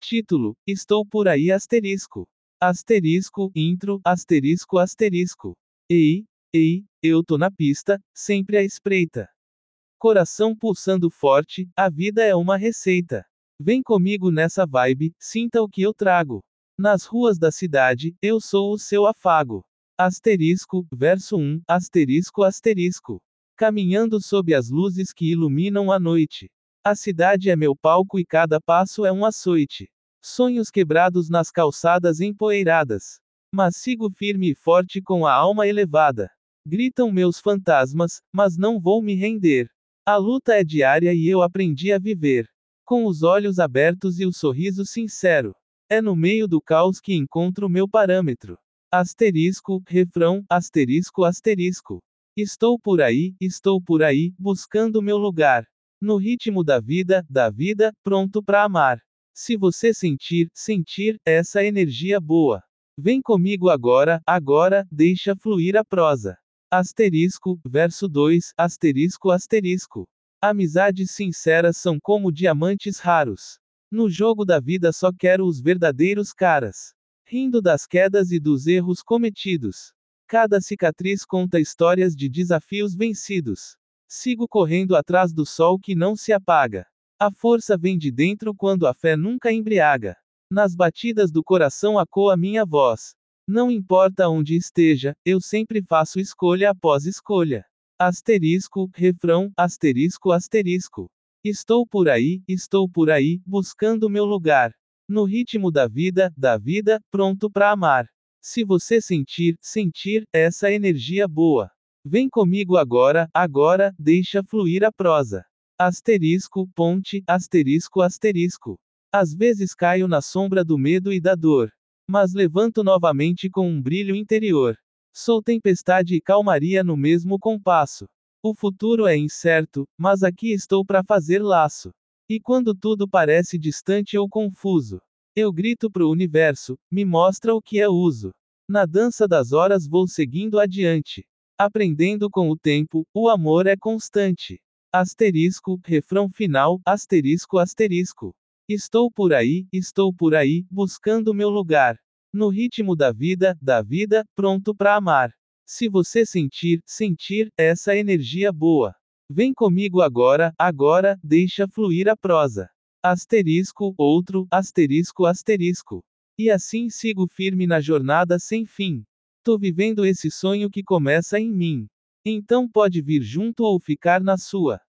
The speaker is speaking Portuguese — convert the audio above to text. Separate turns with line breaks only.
Título: Estou por aí asterisco. Asterisco, intro, asterisco asterisco. Ei, eu tô na pista, sempre à espreita. Coração pulsando forte, a vida é uma receita. Vem comigo nessa vibe, sinta o que eu trago. Nas ruas da cidade, eu sou o seu afago. Asterisco, verso 1, asterisco asterisco. Caminhando sob as luzes que iluminam a noite. A cidade é meu palco e cada passo é um açoite. Sonhos quebrados nas calçadas empoeiradas. Mas sigo firme e forte com a alma elevada. Gritam meus fantasmas, mas não vou me render. A luta é diária e eu aprendi a viver. Com os olhos abertos e o sorriso sincero. É no meio do caos que encontro meu parâmetro. Asterisco, refrão, asterisco asterisco. Estou por aí, buscando meu lugar. No ritmo da vida, pronto pra amar. Se você sentir essa energia boa. Vem comigo agora, deixa fluir a prosa. Asterisco, verso 2, asterisco asterisco. Amizades sinceras são como diamantes raros. No jogo da vida só quero os verdadeiros caras. Rindo das quedas e dos erros cometidos. Cada cicatriz conta histórias de desafios vencidos. Sigo correndo atrás do sol que não se apaga. A força vem de dentro quando a fé nunca embriaga. Nas batidas do coração ecoa minha voz. Não importa onde esteja, eu sempre faço escolha após escolha. Asterisco, refrão, asterisco asterisco. Estou por aí, buscando meu lugar. No ritmo da vida, pronto pra amar. Se você sentir essa energia boa. Vem comigo agora, deixa fluir a prosa. Asterisco, ponte, asterisco asterisco. Às vezes caio na sombra do medo e da dor. Mas levanto novamente com um brilho interior. Sou tempestade e calmaria no mesmo compasso. O futuro é incerto, mas aqui estou para fazer laço. E quando tudo parece distante ou confuso, eu grito pro universo, me mostra o que é uso. Na dança das horas vou seguindo adiante. Aprendendo com o tempo, o amor é constante. Asterisco, refrão final, asterisco asterisco. Estou por aí, buscando meu lugar. No ritmo da vida, pronto pra amar. Se você sentir essa energia boa. Vem comigo agora, deixa fluir a prosa. Asterisco, outro, asterisco asterisco. E assim sigo firme na jornada sem fim. Tô vivendo esse sonho que começa em mim. Então pode vir junto ou ficar na sua.